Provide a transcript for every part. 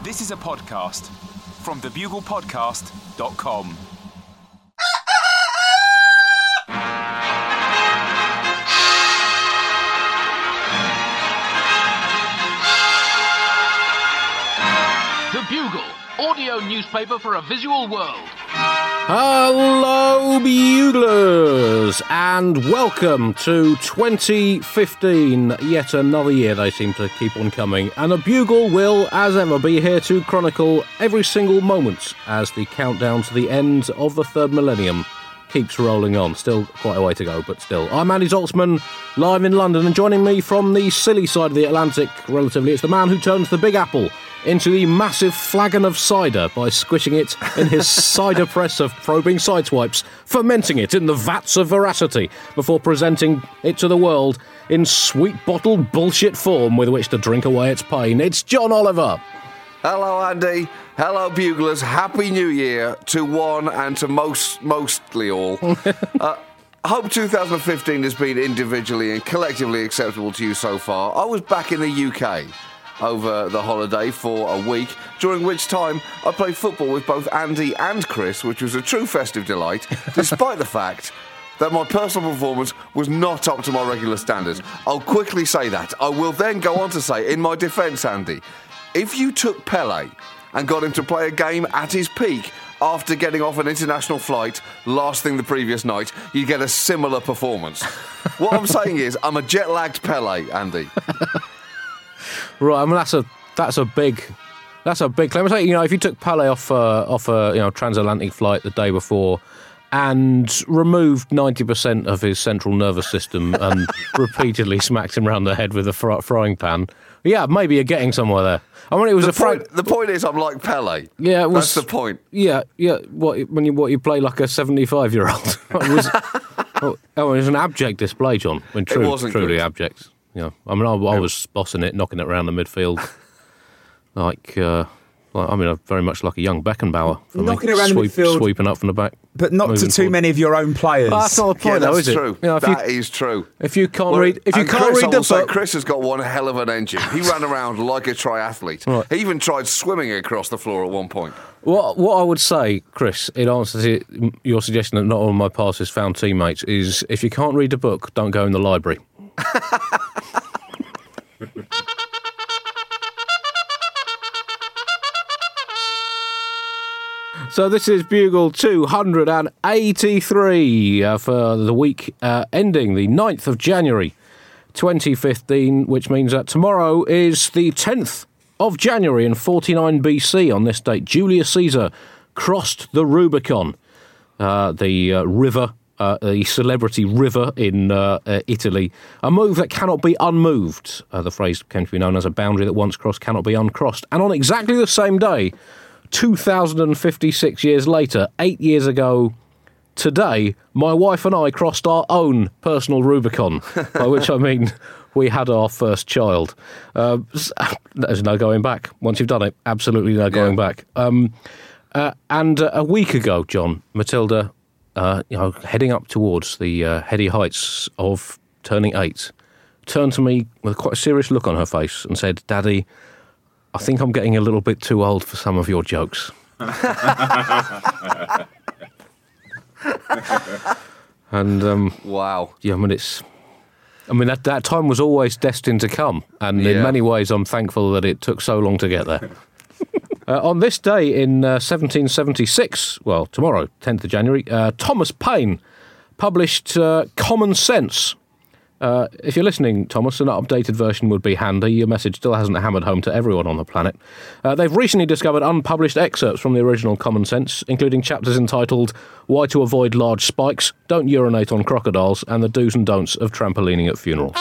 This is a podcast from thebuglepodcast.com. The Bugle, audio newspaper for a visual world. Hello, Buglers, and welcome to 2015. Yet another year they seem to keep on coming, and the Bugle will, as ever, be here to chronicle every single moment as the countdown to the end of the third millennium keeps rolling on. Still quite a way to go, but still. I'm Andy Zaltzman, live in London, and joining me from the silly side of the Atlantic, relatively, it's the man who turns the Big Apple into the massive flagon of cider by squishing it in his cider press of probing sideswipes, fermenting it in the vats of veracity before presenting it to the world in sweet bottled bullshit form with which to drink away its pain. It's John Oliver. Hello, Andy. Hello, Buglers. Happy New Year to one and to mostly all. I hope 2015 has been individually and collectively acceptable to you so far. I was back in the UK over the holiday for a week, during which time I played football with both Andy and Chris, which was a true festive delight, despite the fact that my personal performance was not up to my regular standards. I'll quickly say that. I will then go on to say, in my defence, Andy, if you took Pele and got him to play a game at his peak after getting off an international flight last thing the previous night, you'd get a similar performance. What I'm saying is, I'm a jet-lagged Pele, Andy. Right, I mean that's a big claim. I say, if you took Pele off a transatlantic flight the day before and removed 90% of his central nervous system and repeatedly smacked him around the head with a frying pan, yeah, maybe you're getting somewhere there. I mean, it was the point is, I'm like Pele. Yeah, that's the point. Yeah. When you play like a 75-year-old, it was an abject display, John. When it wasn't truly good. Abject. Yeah, I mean, I was bossing it, knocking it around the midfield, very much like a young Beckenbauer. Knocking it around the midfield, sweeping up from the back, but not to too many of your own players. That's not the point, though, is it? True. That is true. If you can't read the book, Chris has got one hell of an engine. He ran around like a triathlete. Right. He even tried swimming across the floor at one point. What I would say, Chris, in answer to your suggestion that not all of my passes found teammates, is if you can't read the book, don't go in the library. So this is Bugle 283 for the week ending the 9th of January 2015, which means that tomorrow is the 10th of January in 49 BC. On this date, Julius Caesar crossed the Rubicon, the river, the celebrity river in Italy, a move that cannot be unmoved. The phrase came to be known as a boundary that once crossed cannot be uncrossed. And on exactly the same day, 2,056 years later, 8 years ago today, my wife and I crossed our own personal Rubicon, by which I mean we had our first child. There's no going back. Once you've done it, absolutely no going back. And a week ago, John, Matilda, heading up towards the heady heights of turning 8, turned to me with quite a serious look on her face and said, "Daddy, I think I'm getting a little bit too old for some of your jokes." And wow. Yeah, that time was always destined to come, and in many ways I'm thankful that it took so long to get there. On this day in 1776, well, tomorrow, 10th of January, Thomas Paine published Common Sense. If you're listening, Thomas, an updated version would be handy. Your message still hasn't hammered home to everyone on the planet. They've recently discovered unpublished excerpts from the original Common Sense, including chapters entitled Why to Avoid Large Spikes, Don't Urinate on Crocodiles, and the Do's and Don'ts of Trampolining at Funerals.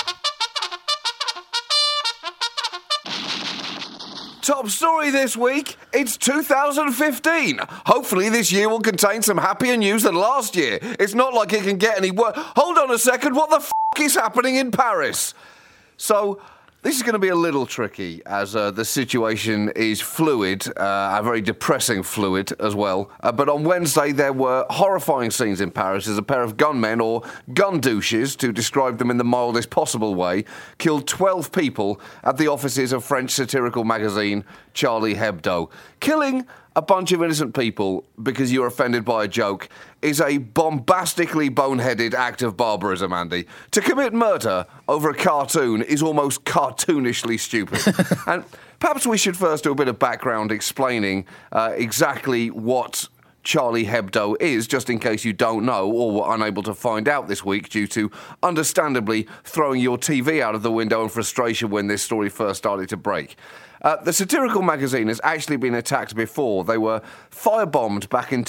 Top story this week, it's 2015. Hopefully this year will contain some happier news than last year. It's not like it can get any worse. Hold on a second, what the f*** is happening in Paris? So, This is going to be a little tricky as the situation is fluid, a very depressing fluid as well. But on Wednesday there were horrifying scenes in Paris as a pair of gunmen, or gun douches, to describe them in the mildest possible way, killed 12 people at the offices of French satirical magazine Charlie Hebdo. Killing a bunch of innocent people because you're offended by a joke is a bombastically boneheaded act of barbarism, Andy. To commit murder over a cartoon is almost cartoonishly stupid. And perhaps we should first do a bit of background explaining exactly what Charlie Hebdo is, just in case you don't know or were unable to find out this week due to, understandably, throwing your TV out of the window in frustration when this story first started to break. The satirical magazine has actually been attacked before. They were firebombed back in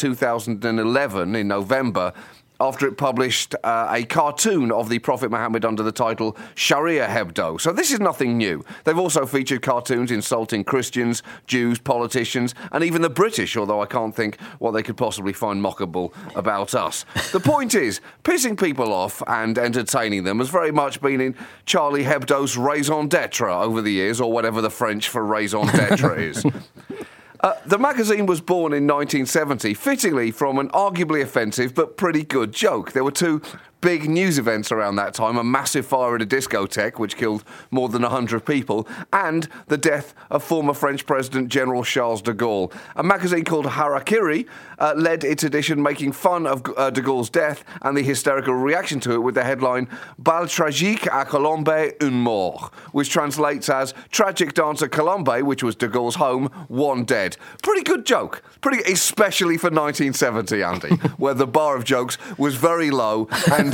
2011 in November after it published a cartoon of the Prophet Muhammad under the title Sharia Hebdo. So this is nothing new. They've also featured cartoons insulting Christians, Jews, politicians, and even the British, although I can't think what they could possibly find mockable about us. The point is, pissing people off and entertaining them has very much been in Charlie Hebdo's raison d'etre over the years, or whatever the French for raison d'etre is. The magazine was born in 1970, fittingly from an arguably offensive but pretty good joke. There were two big news events around that time: a massive fire at a discotheque, which killed more than 100 people, and the death of former French President General Charles de Gaulle. A magazine called Harakiri led its edition, making fun of de Gaulle's death and the hysterical reaction to it with the headline Bal tragique à Colombe, une mort, which translates as Tragic Dance at Colombe, which was de Gaulle's home, one dead. Pretty good joke, especially for 1970, Andy, where the bar of jokes was very low and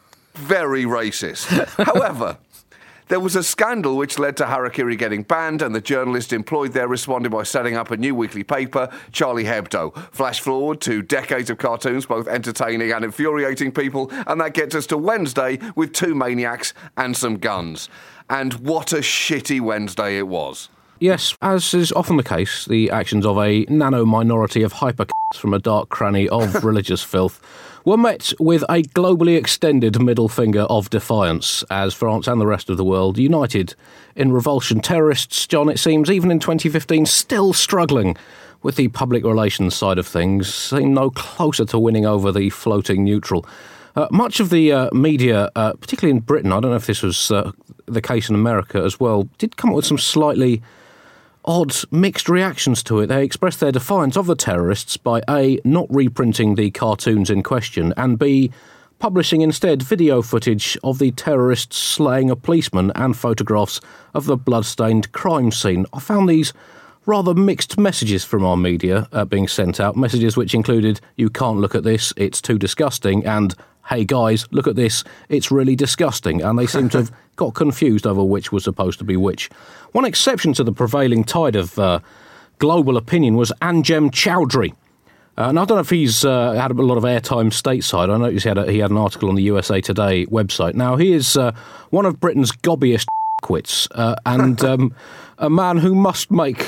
very racist. However, there was a scandal which led to Harakiri getting banned, and the journalist employed there responded by setting up a new weekly paper, Charlie Hebdo. Flash forward to decades of cartoons, both entertaining and infuriating people, and that gets us to Wednesday with two maniacs and some guns. And what a shitty Wednesday it was. Yes, as is often the case, the actions of a nano-minority of hyper-c***s from a dark cranny of religious filth were met with a globally extended middle finger of defiance, as France and the rest of the world united in revulsion. Terrorists, John, it seems, even in 2015, still struggling with the public relations side of things, seem no closer to winning over the floating neutral. Much of the media, particularly in Britain, I don't know if this was the case in America as well, did come up with some slightly odd, mixed reactions to it. They expressed their defiance of the terrorists by A, not reprinting the cartoons in question, and B, publishing instead video footage of the terrorists slaying a policeman and photographs of the blood-stained crime scene. I found these rather mixed messages from our media being sent out, messages which included, "You can't look at this, it's too disgusting," and "Hey guys, look at this, it's really disgusting," and they seem to have got confused over which was supposed to be which. One exception to the prevailing tide of global opinion was Anjem Choudary. And I don't know if he's had a lot of airtime stateside. I noticed he had an article on the USA Today website. Now, he is one of Britain's gobbiest quits, and a man who must make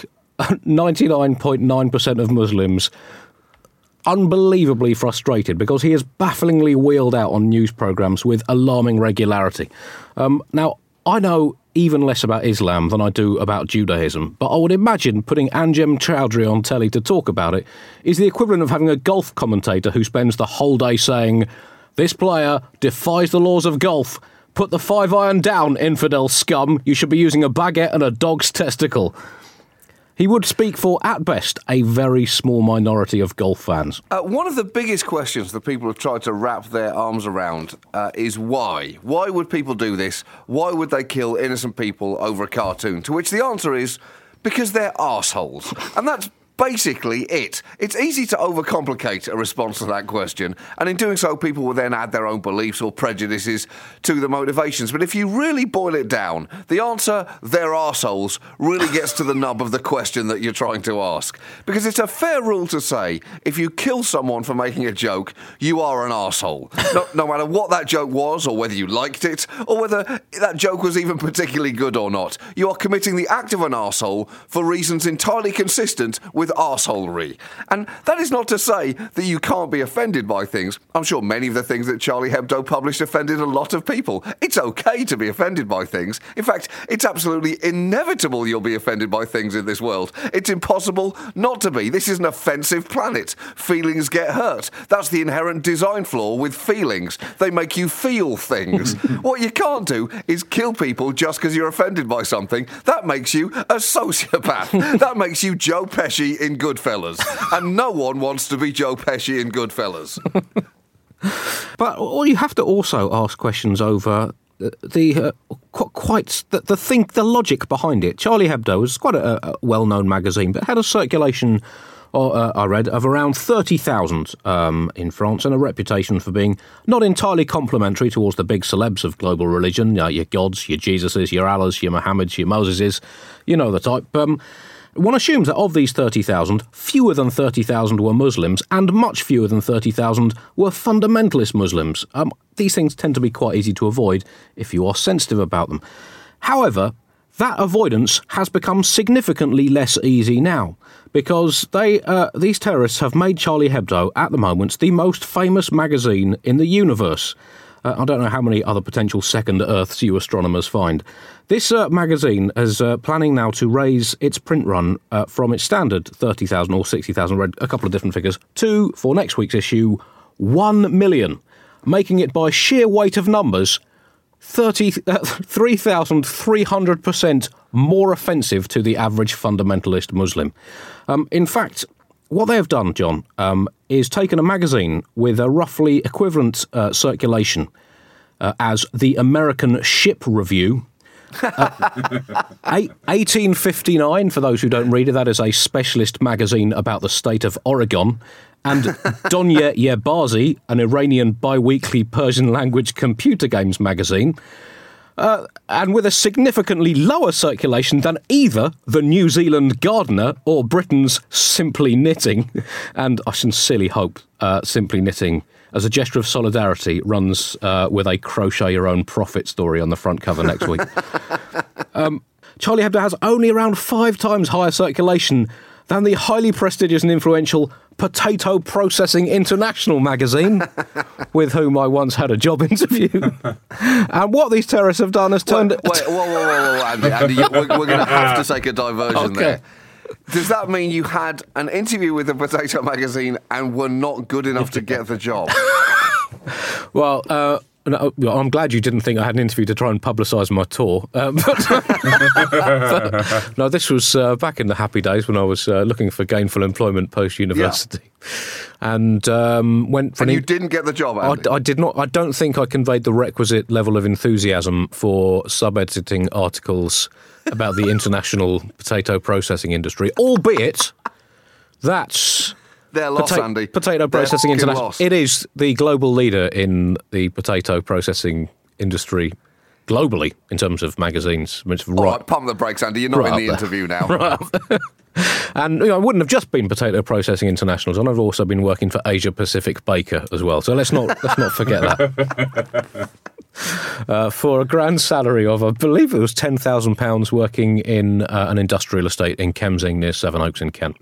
99.9% of Muslims unbelievably frustrated, because he is bafflingly wheeled out on news programmes with alarming regularity. Now, I know even less about Islam than I do about Judaism, but I would imagine putting Anjem Choudary on telly to talk about it is the equivalent of having a golf commentator who spends the whole day saying, "This player defies the laws of golf. Put the 5-iron down, infidel scum. You should be using a baguette and a dog's testicle." He would speak for, at best, a very small minority of golf fans. One of the biggest questions that people have tried to wrap their arms around is why? Why would people do this? Why would they kill innocent people over a cartoon? To which the answer is, because they're arseholes. And that's basically it. It's easy to overcomplicate a response to that question, and in doing so, people will then add their own beliefs or prejudices to the motivations. But if you really boil it down, the answer, they're arseholes, really gets to the nub of the question that you're trying to ask. Because it's a fair rule to say, if you kill someone for making a joke, you are an arsehole. No matter what that joke was, or whether you liked it, or whether that joke was even particularly good or not, you are committing the act of an arsehole for reasons entirely consistent with with arseholery. And that is not to say that you can't be offended by things. I'm sure many of the things that Charlie Hebdo published offended a lot of people. It's okay to be offended by things. In fact, it's absolutely inevitable you'll be offended by things in this world. It's impossible not to be. This is an offensive planet. Feelings get hurt. That's the inherent design flaw with feelings. They make you feel things. What you can't do is kill people just because you're offended by something. That makes you a sociopath. That makes you Joe Pesci in Goodfellas. And no one wants to be Joe Pesci in Goodfellas. But you have to also ask questions over the logic behind it. Charlie Hebdo was quite a well-known magazine, but had a circulation, I read, of around 30,000 in France, and a reputation for being not entirely complimentary towards the big celebs of global religion, your gods, your Jesuses, your Allahs, your Mohammeds, your Moseses, you know the type. One assumes that of these 30,000, fewer than 30,000 were Muslims, and much fewer than 30,000 were fundamentalist Muslims. These things tend to be quite easy to avoid if you are sensitive about them. However, that avoidance has become significantly less easy now, because these terrorists have made Charlie Hebdo, at the moment, the most famous magazine in the universe. I don't know how many other potential second Earths you astronomers find. This magazine is planning now to raise its print run from its standard 30,000 or 60,000, read a couple of different figures, to, for next week's issue, 1 million, making it by sheer weight of numbers 3,300% more offensive to the average fundamentalist Muslim. In fact, what they have done, John, is taken a magazine with a roughly equivalent circulation as the American Ship Review. 1859, for those who don't read it, that is a specialist magazine about the state of Oregon. And Donya Yerbazi, an Iranian bi-weekly Persian-language computer games magazine. And with a significantly lower circulation than either the New Zealand Gardener or Britain's Simply Knitting. And I sincerely hope Simply Knitting, as a gesture of solidarity, runs with a crochet your own profit story on the front cover next week. Charlie Hebdo has only around 5 times higher circulation than the highly prestigious and influential Potato Processing International magazine, with whom I once had a job interview. And what these terrorists have done is turned... Whoa, Andy, we're going to have to take a diversion there. Does that mean you had an interview with the Potato magazine and were not good enough to get the job? Well, I'm glad you didn't think I had an interview to try and publicise my tour. No, this was back in the happy days when I was looking for gainful employment post-university. Yeah. And went for you didn't get the job, Andy? I did not. I don't think I conveyed the requisite level of enthusiasm for sub-editing articles about the international potato processing industry, albeit that's... They're lost, Andy. Potato Processing International. It is the global leader in the potato processing industry globally in terms of magazines. All right, pump the brakes, Andy. You're not in the interview now. Right. And I wouldn't have just been Potato Processing Internationals. I've also been working for Asia Pacific Baker as well. So let's not forget that. For a grand salary of, I believe it was £10,000 working in an industrial estate in Kemsing near Sevenoaks in Kent.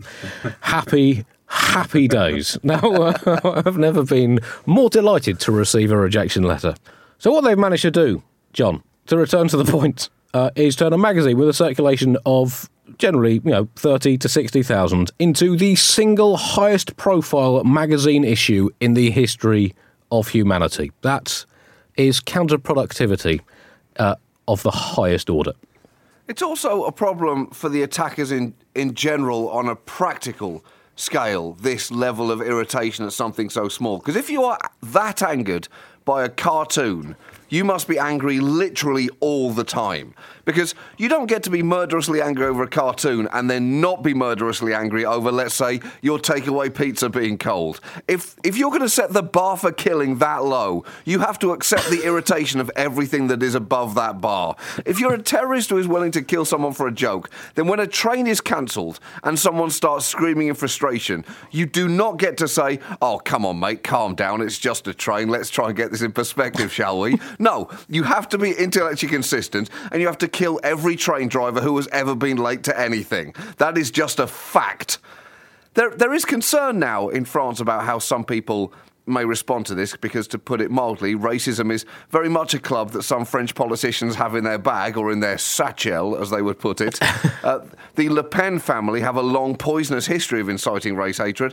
Happy days. Now, I've never been more delighted to receive a rejection letter. So what they've managed to do, John, to return to the point, is turn a magazine with a circulation of generally, 30 to 60,000 into the single highest profile magazine issue in the history of humanity. That is counterproductivity of the highest order. It's also a problem for the attackers in general on a practical scale, this level of irritation at something so small. Because if you are that angered by a cartoon, you must be angry literally all the time. Because you don't get to be murderously angry over a cartoon and then not be murderously angry over, let's say, your takeaway pizza being cold. If you're going to set the bar for killing that low, you have to accept the irritation of everything that is above that bar. If you're a terrorist who is willing to kill someone for a joke, then when a train is cancelled and someone starts screaming in frustration, you do not get to say, "Oh, come on, mate, calm down, it's just a train, let's try and get this in perspective, shall we?" No, you have to be intellectually consistent, and you have to kill every train driver who has ever been late to anything. That is just a fact. There is concern now in France about how some people may respond to this, because, to put it mildly, racism is very much a club that some French politicians have in their bag, or in their satchel, as they would put it. The Le Pen family have a long, poisonous history of inciting race hatred,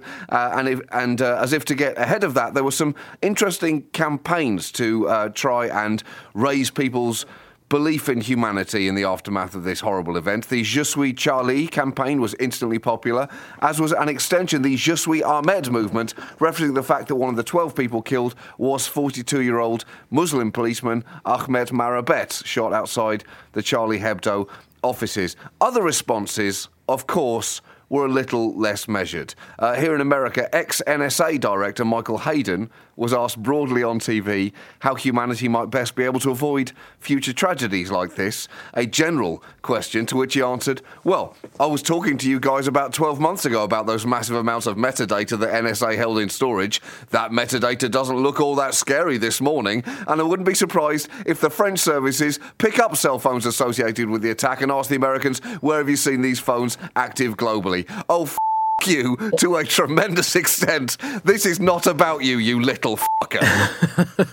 and as if to get ahead of that, there were some interesting campaigns to try and raise people's belief in humanity in the aftermath of this horrible event. The Je suis Charlie campaign was instantly popular, as was an extension, the Je suis Ahmed movement, referencing the fact that one of the 12 people killed was 42-year-old Muslim policeman Ahmed Marabet, shot outside the Charlie Hebdo offices. Other responses, of course, were a little less measured. Here in America, ex-NSA director Michael Hayden was asked broadly on TV how humanity might best be able to avoid future tragedies like this, a general question to which he answered, well, I was talking to you guys about 12 months ago about those massive amounts of metadata that NSA held in storage. That metadata doesn't look all that scary this morning, and I wouldn't be surprised if the French services pick up cell phones associated with the attack and ask the Americans, where have you seen these phones active globally? Oh, you to a tremendous extent. This is not about you, you little fucker.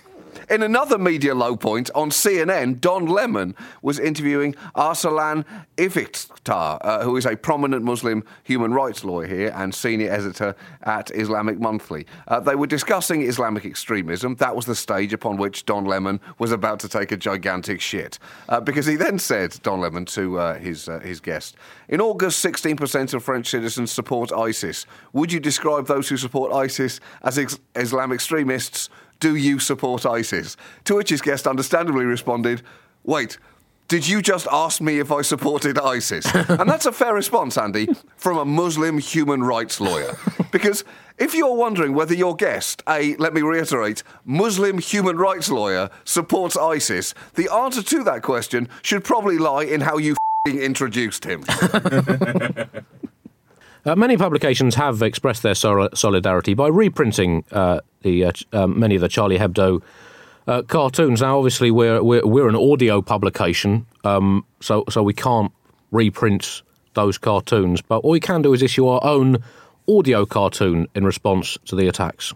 In another media low point, on CNN, Don Lemon was interviewing Arsalan Iftikhar, who is a prominent Muslim human rights lawyer here and senior editor at Islamic Monthly. They were discussing Islamic extremism. That was the stage upon which Don Lemon was about to take a gigantic shit. Because he then said, Don Lemon, to his guest, in August, 16% of French citizens support ISIS. Would you describe those who support ISIS as Islamic extremists? Do you support ISIS? To which his guest understandably responded, wait, did you just ask me if I supported ISIS? And that's a fair response, Andy, from a Muslim human rights lawyer. Because if you're wondering whether your guest, let me reiterate, Muslim human rights lawyer, supports ISIS, the answer to that question should probably lie in how you introduced him. Many publications have expressed their solidarity by reprinting many of the Charlie Hebdo cartoons. Now, obviously, we're an audio publication, so we can't reprint those cartoons. But what we can do is issue our own audio cartoon in response to the attacks.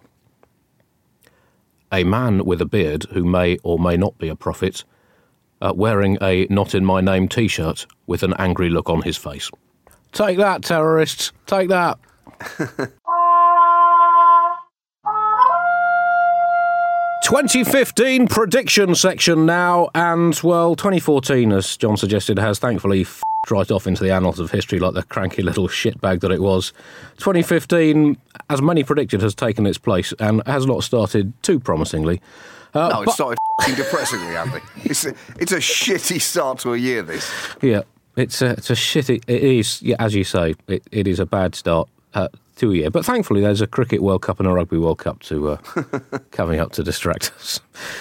A man with a beard, who may or may not be a prophet, wearing a "Not in My Name" T-shirt with an angry look on his face. Take that, terrorists. Take that. 2015 prediction section now, and, well, 2014, as John suggested, has thankfully f***ed right off into the annals of history like the cranky little shitbag that it was. 2015, as many predicted, has taken its place and has not started too promisingly. No, it started f***ing depressingly, Andy. It's a shitty start to a year, this. Yeah. It's a shitty... It is, yeah, as you say, it is a bad start to a year. But thankfully, there's a Cricket World Cup and a Rugby World Cup coming up to distract us.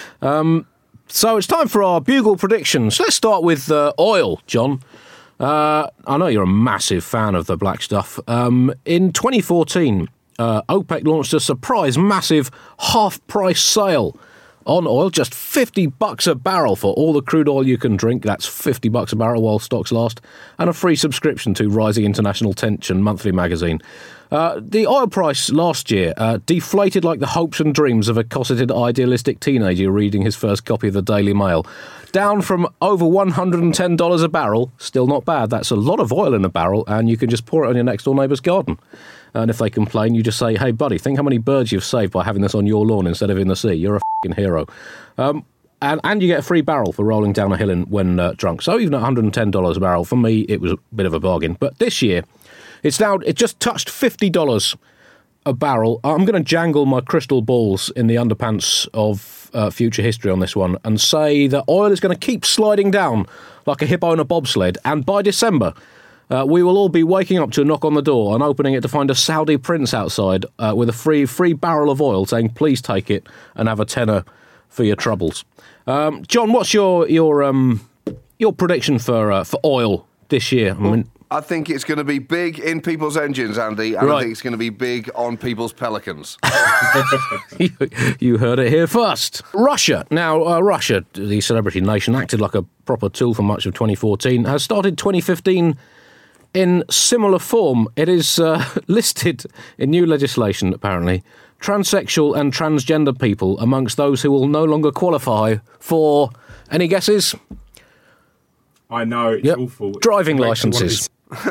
So it's time for our Bugle predictions. Let's start with oil, John. I know you're a massive fan of the black stuff. In 2014, OPEC launched a surprise massive half-price sale on oil, just $50 a barrel for all the crude oil you can drink. That's $50 a barrel while stocks last, and a free subscription to Rising International Tension monthly magazine. The oil price last year deflated like the hopes and dreams of a cosseted, idealistic teenager reading his first copy of the Daily Mail. Down from over $110 a barrel, still not bad. That's a lot of oil in a barrel, and you can just pour it on your next-door neighbour's garden. And if they complain, you just say, hey, buddy, think how many birds you've saved by having this on your lawn instead of in the sea. You're a f***ing hero. And you get a free barrel for rolling down a hill when drunk. So even at $110 a barrel, for me, it was a bit of a bargain. But this year, it just touched $50 a barrel. I'm going to jangle my crystal balls in the underpants of future history on this one and say that oil is going to keep sliding down like a hippo in a bobsled. And by December... we will all be waking up to a knock on the door and opening it to find a Saudi prince outside with a free barrel of oil saying, please take it and have a tenner for your troubles. John, what's your prediction for oil this year? I think it's going to be big in people's engines, Andy, and right. I think it's going to be big on people's pelicans. You heard it here first. Russia. Now, Russia, the celebrity nation, acted like a proper tool for much of 2014, has started 2015 in similar form, it is listed in new legislation, apparently, transsexual and transgender people amongst those who will no longer qualify for, any guesses? I know, it's awful. Driving licences.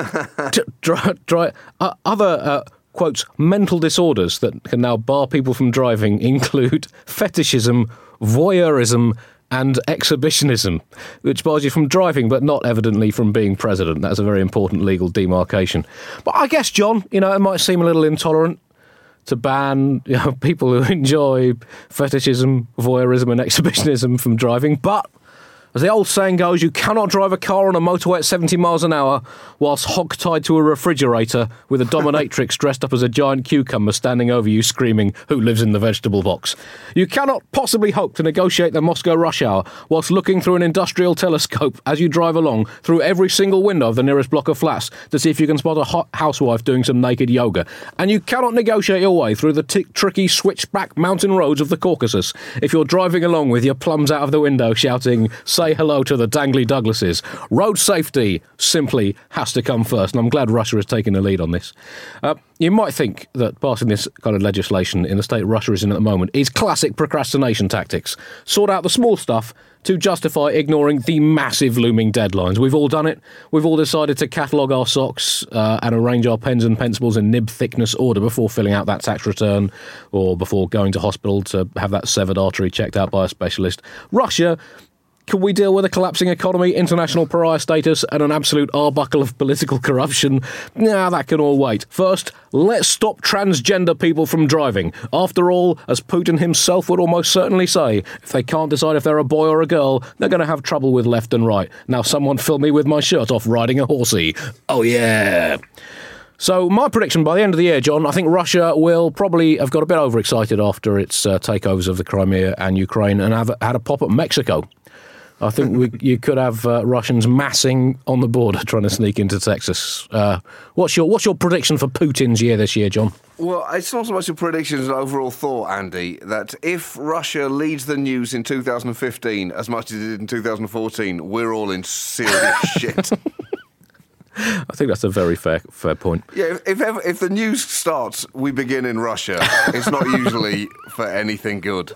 Other, quotes, mental disorders that can now bar people from driving include fetishism, voyeurism, and exhibitionism, which bars you from driving, but not evidently from being president. That's a very important legal demarcation. But I guess, John, it might seem a little intolerant to ban people who enjoy fetishism, voyeurism, and exhibitionism from driving, but as the old saying goes, you cannot drive a car on a motorway at 70 miles an hour whilst hog-tied to a refrigerator with a dominatrix dressed up as a giant cucumber standing over you screaming, "Who lives in the vegetable box?" You cannot possibly hope to negotiate the Moscow rush hour whilst looking through an industrial telescope as you drive along through every single window of the nearest block of flats to see if you can spot a hot housewife doing some naked yoga. And you cannot negotiate your way through the tricky switchback mountain roads of the Caucasus if you're driving along with your plums out of the window shouting, "Say hello to the dangly Douglases." Road safety simply has to come first, and I'm glad Russia has taken the lead on this. You might think that passing this kind of legislation in the state Russia is in at the moment is classic procrastination tactics. Sort out the small stuff to justify ignoring the massive looming deadlines. We've all done it. We've all decided to catalogue our socks and arrange our pens and pencils in nib thickness order before filling out that tax return or before going to hospital to have that severed artery checked out by a specialist. Russia, can we deal with a collapsing economy, international pariah status, and an absolute arbuckle of political corruption? Nah, that can all wait. First, let's stop transgender people from driving. After all, as Putin himself would almost certainly say, if they can't decide if they're a boy or a girl, they're going to have trouble with left and right. Now someone film me with my shirt off riding a horsey. Oh yeah. So my prediction, by the end of the year, John, I think Russia will probably have got a bit overexcited after its takeovers of the Crimea and Ukraine and have had a pop at Mexico. I think you could have Russians massing on the border trying to sneak into Texas. What's your prediction for Putin's year this year, John? Well, it's not so much a prediction as an overall thought, Andy, that if Russia leads the news in 2015 as much as it did in 2014, we're all in serious shit. I think that's a very fair point. Yeah, if the news starts, we begin in Russia, it's not usually for anything good.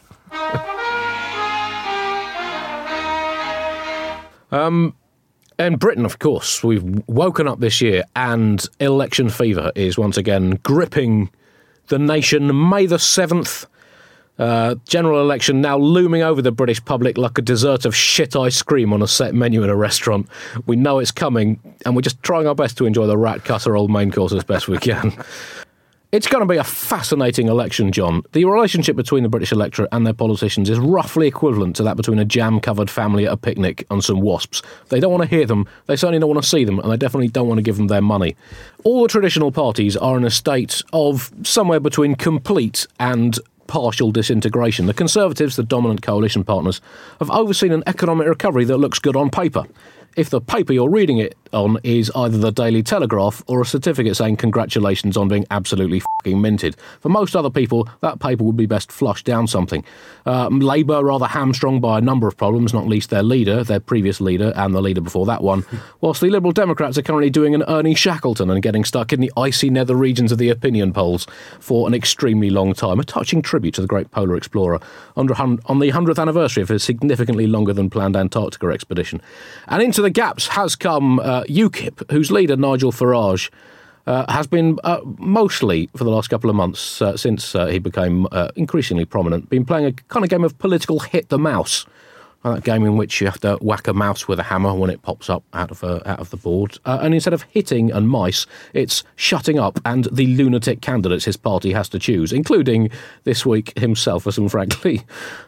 In Britain, of course, we've woken up this year and election fever is once again gripping the nation. May the 7th, general election now looming over the British public like a dessert of shit ice cream on a set menu in a restaurant. We know it's coming and we're just trying our best to enjoy the rat cutter old main course as best we can. It's going to be a fascinating election, John. The relationship between the British electorate and their politicians is roughly equivalent to that between a jam-covered family at a picnic and some wasps. They don't want to hear them, they certainly don't want to see them, and they definitely don't want to give them their money. All the traditional parties are in a state of somewhere between complete and partial disintegration. The Conservatives, the dominant coalition partners, have overseen an economic recovery that looks good on paper. If the paper you're reading it on is either the Daily Telegraph or a certificate saying congratulations on being absolutely fucking minted. For most other people, that paper would be best flushed down something. Labour are rather hamstrung by a number of problems, not least their leader, their previous leader, and the leader before that one, whilst the Liberal Democrats are currently doing an Ernie Shackleton and getting stuck in the icy nether regions of the opinion polls for an extremely long time. A touching tribute to the great polar explorer on the 100th anniversary of his significantly longer than planned Antarctica expedition. And into the gaps has come UKIP, whose leader, Nigel Farage, has been mostly, for the last couple of months, since he became increasingly prominent, been playing a kind of game of political hit the mouse. That game in which you have to whack a mouse with a hammer when it pops up out of the board. And instead of hitting and mice, it's shutting up and the lunatic candidates his party has to choose, including this week himself for some frankly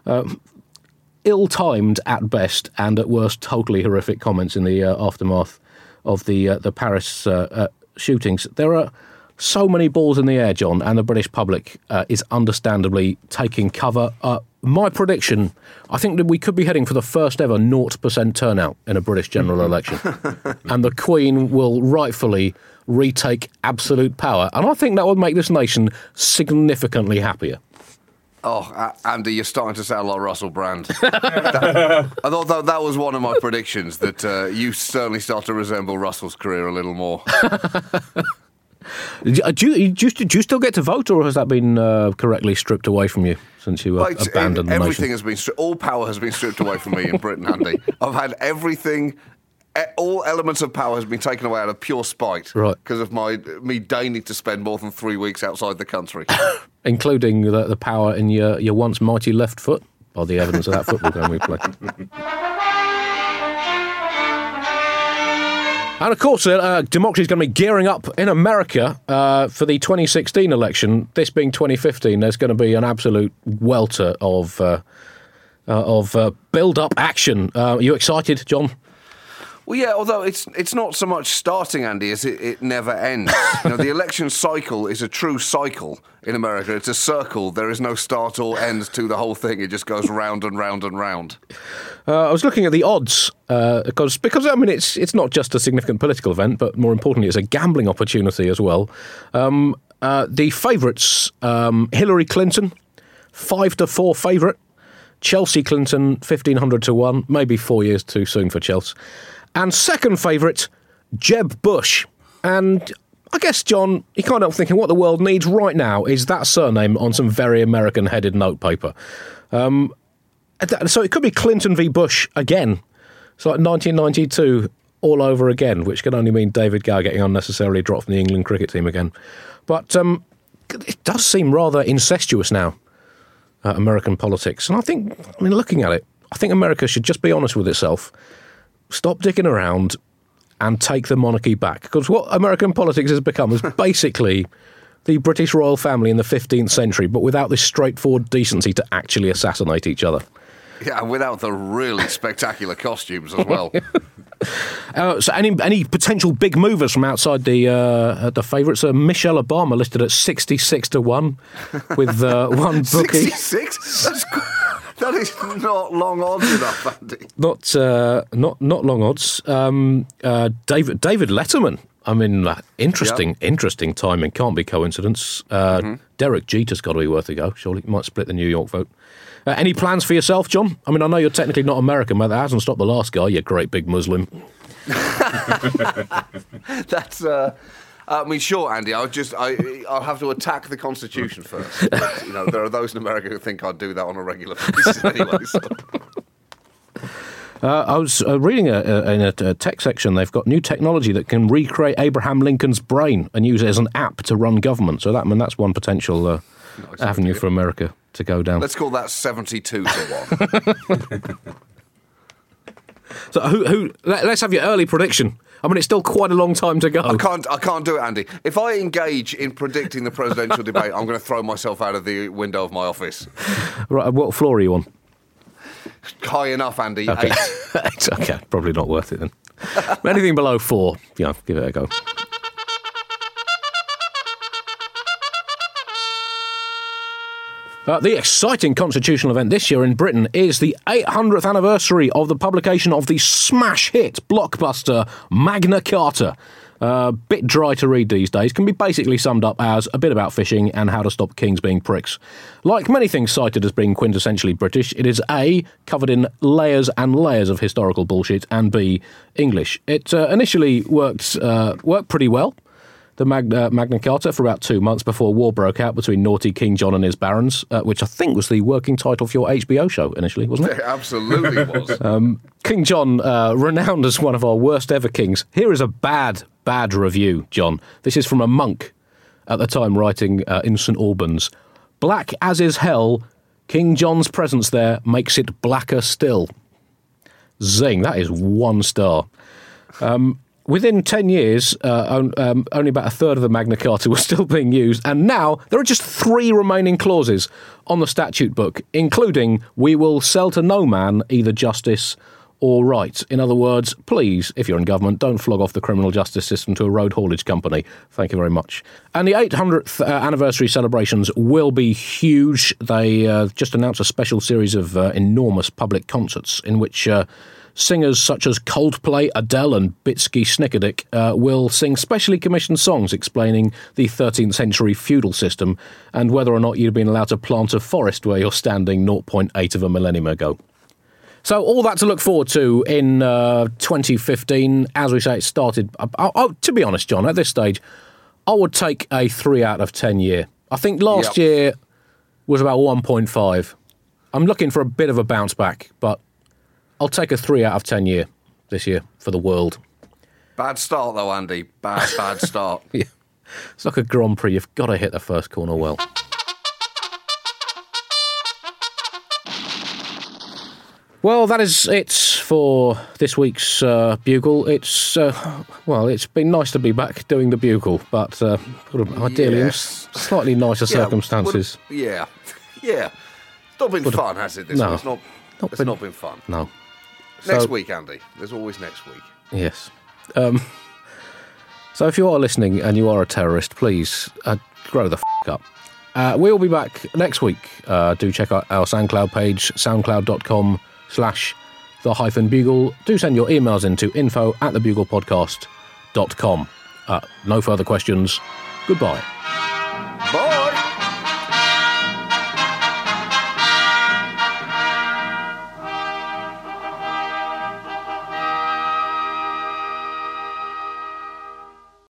ill-timed at best and at worst totally horrific comments in the aftermath of the Paris shootings. There are so many balls in the air, John, and the British public is understandably taking cover. My prediction, I think that we could be heading for the first ever 0% turnout in a British general election. And the Queen will rightfully retake absolute power. And I think that would make this nation significantly happier. Oh, Andy, you're starting to sound like Russell Brand. I thought that was one of my predictions, that you certainly start to resemble Russell's career a little more. Do you still get to vote, or has that been correctly stripped away from you since you abandoned the nation? Everything has been all power has been stripped away from me in Britain, Andy. I've had everything. All elements of power has been taken away out of pure spite, right? Because of me deigning to spend more than 3 weeks outside the country, including the power in your once mighty left foot, by the evidence of that football game we played. And of course, democracy is going to be gearing up in America for the 2016 election. This being 2015, there's going to be an absolute welter of build-up action. Are you excited, John? Well, yeah, although it's not so much starting, Andy, as it never ends. The election cycle is a true cycle in America. It's a circle. There is no start or end to the whole thing. It just goes round and round and round. I was looking at the odds because I mean it's not just a significant political event, but more importantly, it's a gambling opportunity as well. The favourites: Hillary Clinton, 5-4 favourite; Chelsea Clinton, 1,500 to 1. Maybe 4 years too soon for Chelsea. And second favourite, Jeb Bush. And I guess, John, you can't help thinking what the world needs right now is that surname on some very American-headed notepaper. So it could be Clinton v. Bush again. It's like 1992 all over again, which can only mean David Gower getting unnecessarily dropped from the England cricket team again. But it does seem rather incestuous now, American politics. And looking at it, I think America should just be honest with itself. Stop dicking around and take the monarchy back. Because what American politics has become is basically the British royal family in the 15th century, but without this straightforward decency to actually assassinate each other. Yeah, without the really spectacular costumes as well. So any potential big movers from outside the favourites? Michelle Obama listed at 66 to 1 with one bookie. 66? That is not long odds enough, Andy. Not long odds. David Letterman. I mean, interesting timing. Can't be coincidence. Derek Jeter's got to be worth a go. Surely might split the New York vote. Any plans for yourself, John? I mean, I know you're technically not American, but that hasn't stopped the last guy. You great big Muslim. That's. I mean, sure, Andy. I'll have to attack the Constitution first. But, there are those in America who think I'd do that on a regular basis anyway. So. I was reading in a tech section, they've got new technology that can recreate Abraham Lincoln's brain and use it as an app to run government. So that's one potential avenue for America to go down. Let's call that 72 to 1. So let's have your early prediction. I mean, it's still quite a long time to go. I can't do it, Andy. If I engage in predicting the presidential debate, I'm going to throw myself out of the window of my office. Right, what floor are you on? High enough, Andy. Okay. 8. Okay, probably not worth it then. Anything below 4, give it a go. The exciting constitutional event this year in Britain is the 800th anniversary of the publication of the smash hit blockbuster Magna Carta. Bit dry to read these days, can be basically summed up as a bit about fishing and how to stop kings being pricks. Like many things cited as being quintessentially British, it is A, covered in layers and layers of historical bullshit, and B, English. It initially worked pretty well, the Magna Carta, for about 2 months before war broke out between naughty King John and his barons, which I think was the working title for your HBO show initially, wasn't it? It absolutely was. King John, renowned as one of our worst ever kings. Here is a bad review, John. This is from a monk at the time writing in St Albans. Black as is hell, King John's presence there makes it blacker still. Zing, that is 1 star. Within 10 years, only about a third of the Magna Carta was still being used, and now there are just 3 remaining clauses on the statute book, including, we will sell to no man either justice or right. In other words, please, if you're in government, don't flog off the criminal justice system to a road haulage company. Thank you very much. And the 800th anniversary celebrations will be huge. They just announced a special series of enormous public concerts in which Singers such as Coldplay, Adele and Bitsky Snickerdick will sing specially commissioned songs explaining the 13th century feudal system and whether or not you'd been allowed to plant a forest where you're standing 0.8 of a millennium ago. So all that to look forward to in 2015. As we say, it started... to be honest, John, at this stage, I would take a 3 out of 10 year. I think last year was about 1.5. I'm looking for a bit of a bounce back, but I'll take a 3 out of 10 year this year for the world. Bad start, though, Andy. Bad start. Yeah. It's like a Grand Prix. You've got to hit the first corner well. Well, that is it for this week's Bugle. It's been nice to be back doing the Bugle, but ideally in slightly nicer circumstances. Yeah. It's not been fun, has it? This week? It's not been fun. No. Next week, Andy. There's always next week. Yes. So if you are listening and you are a terrorist, please grow the up. We'll be back next week. Do check out our SoundCloud page, soundcloud.com/the-bugle. Do send your emails into info@thebuglepodcast.com. No further questions. Goodbye.